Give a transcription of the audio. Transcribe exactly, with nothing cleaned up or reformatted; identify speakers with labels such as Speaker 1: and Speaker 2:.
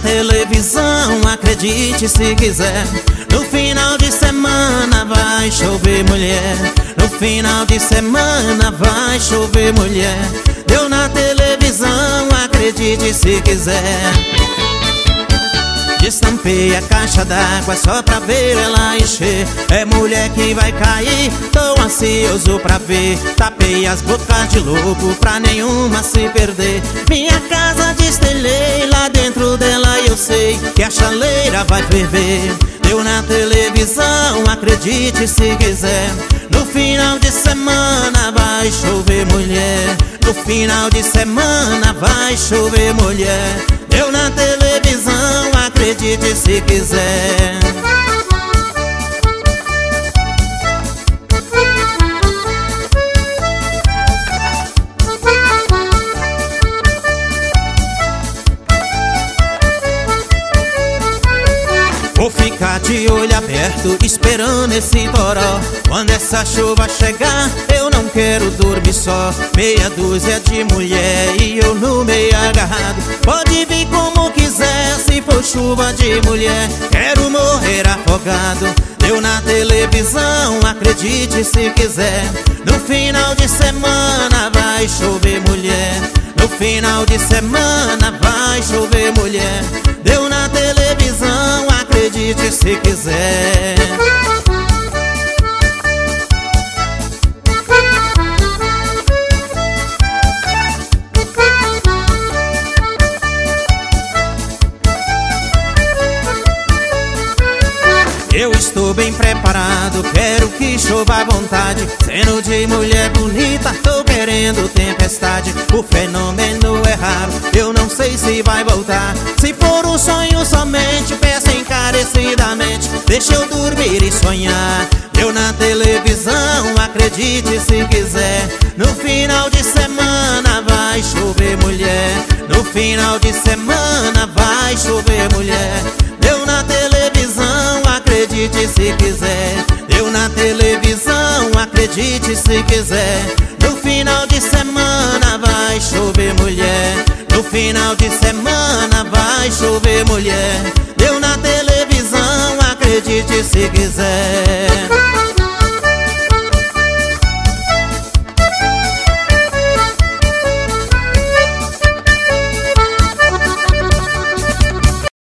Speaker 1: televisão, acredite se quiser. No final de semana vai chover mulher. No final de semana vai chover mulher. Deu na televisão, acredite se quiser. Destampei a caixa d'água só pra ver ela encher. É mulher que vai cair, tô ansioso pra ver. Tapei as bocas de lobo pra nenhuma se perder. Minha casa destelhei, lá dentro dela eu sei que a chaleira vai ferver. Deu na televisão, acredite se quiser. No final de semana vai chover mulher. No final de semana vai chover mulher. Deu na televisão, acredite se quiser. Vou ficar de olho aberto, esperando esse toró. Quando essa chuva chegar, eu não quero dormir só. Meia dúzia de mulher e eu no meio agarrado. Pode vir como quiser, se for chuva de mulher, quero morrer afogado. Deu na televisão, acredite se quiser. No final de semana vai chover mulher. No final de semana vai chover mulher. Deu na televisão, acredite se quiser. Eu estou bem preparado, quero que chova à vontade. Sendo de mulher bonita, tô querendo tempestade. O fenômeno é raro, eu não sei se vai voltar. Se for um sonho somente, peço encarecidamente, deixa eu dormir e sonhar. Deu na televisão, acredite se quiser. No final de semana vai chover mulher. No final de semana vai chover mulher. Deu na televisão, acredite se quiser. Deu na televisão, acredite se quiser. No final de semana vai chover mulher. No final de semana vai chover mulher. Deu na televisão, acredite se quiser.